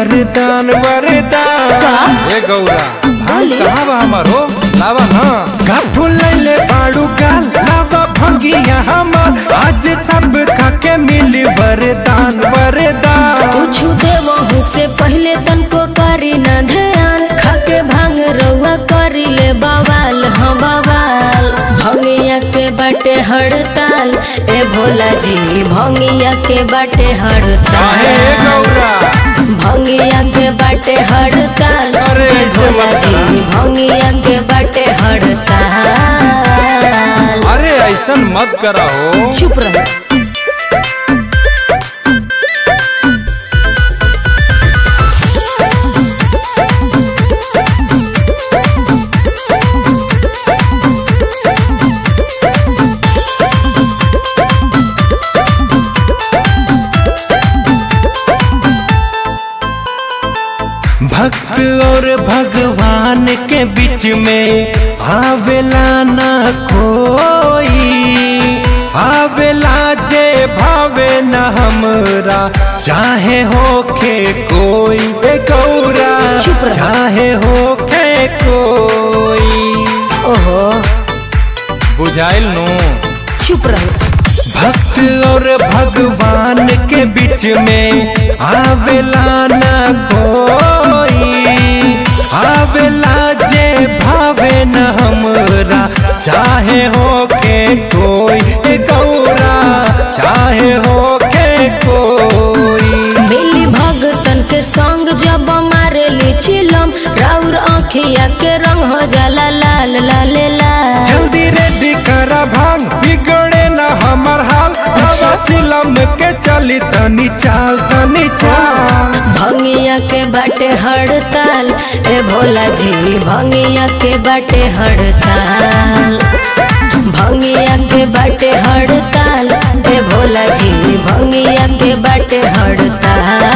वरदान वरदान। ए गौरा भांग कहाँ बा हमारो लावा ना का फुलैले बाड़ू गाल लावा भंगिया हमार आज सब खाके मिली वरदान वरदान। कुछ देवहू से पहले तनको करी न ध्यान खाके भांग रउआ करी ले बवाल हाँ बवाल। भंगिया के बाटे हड़ताल ए भोला जी भंगिया के बाटे हड़ताल। भंगिया के बाटे हड़ताल ए भोला जी भंगिया के बाटे हड़ताल। अरे ऐसा मत करा हो। चुप रहे। भक्त और भगवान के बीच में आवेला ना कोई आवेला जे भावे न हमरा चाहे होके कोई बे गौरा चाहे होके कोई। ओहो बुझाइल नो। चुप रहे। भक्त और भगवान के बीच में आवेला ना कोई आवेला जे भावे न हमरा चाहे होके कोई गौरा चाहे होके कोई। मिली भगतन के संग जब मारे ली चिलम राउर आँखिया के रंग हो जाला लाल लाल लाल। जल्दी रेडी करा भांग बिगड़े न हमर हाल। अच्छा चिलम के चली तनी चाल तनी चाल। भंगिया के बाटे हड़ताल ए भोला जी भंगिया के बाटे हड़ताल। भंगिया के बाटे हड़ताल ए भोला जी भंगिया के बाटे हड़ताल।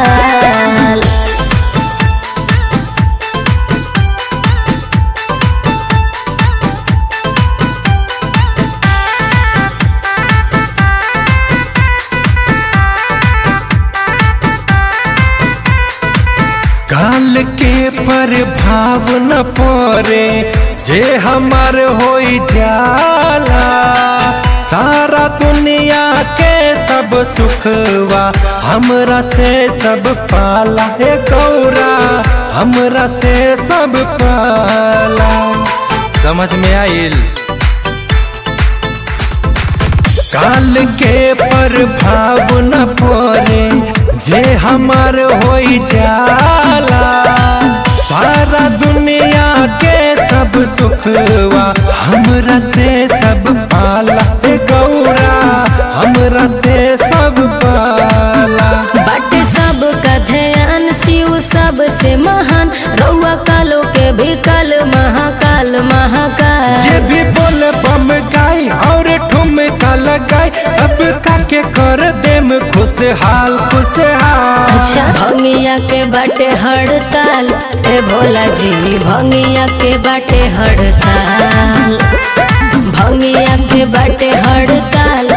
काल के प्रभाव न पड़े जे हमार होई जाला सारा दुनिया के सब सुखवा हमरा से सब पाला हे गौरा हमरा से सब पाला। समझ में आइल। काल के प्रभाव न पड़े जे हमार होई जाला सारा दुनिया के सब सुखवा हमरा से सब पाला हे गौरा हमरा से सब पाला। बाटे सब का ध्यान शिव सब से महान रउआ कालो के भी काल महाकाल महाकाल। जे भी बोल बम गाई और ठुमका लगाई सब के कर देम खुशहाल खुशहाल। अच्छा भंगिया के बाटे हड़ताल ए भोला जी भंगिया के बाटे हड़ताल। भंगिया के बाटे हड़ताल